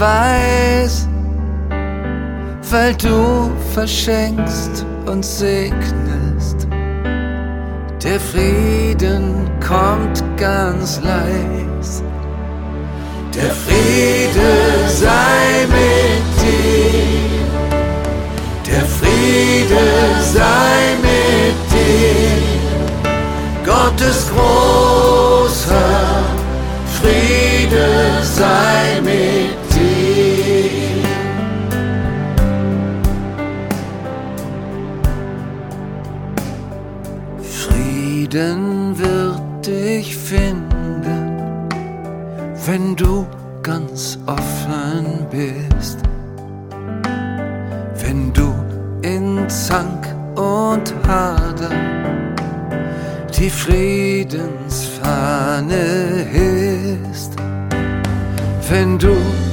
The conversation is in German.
weiß, weil du verschenkst und segnest. Der Frieden kommt ganz leis. Der Friede sei mit dir. Der Friede sei mit dir. Gottes großer Friede sei mit dir. Frieden wird dich finden, wenn du ganz offen bist, wenn du in Zank und Hader die Friedensfahne hisst, wenn du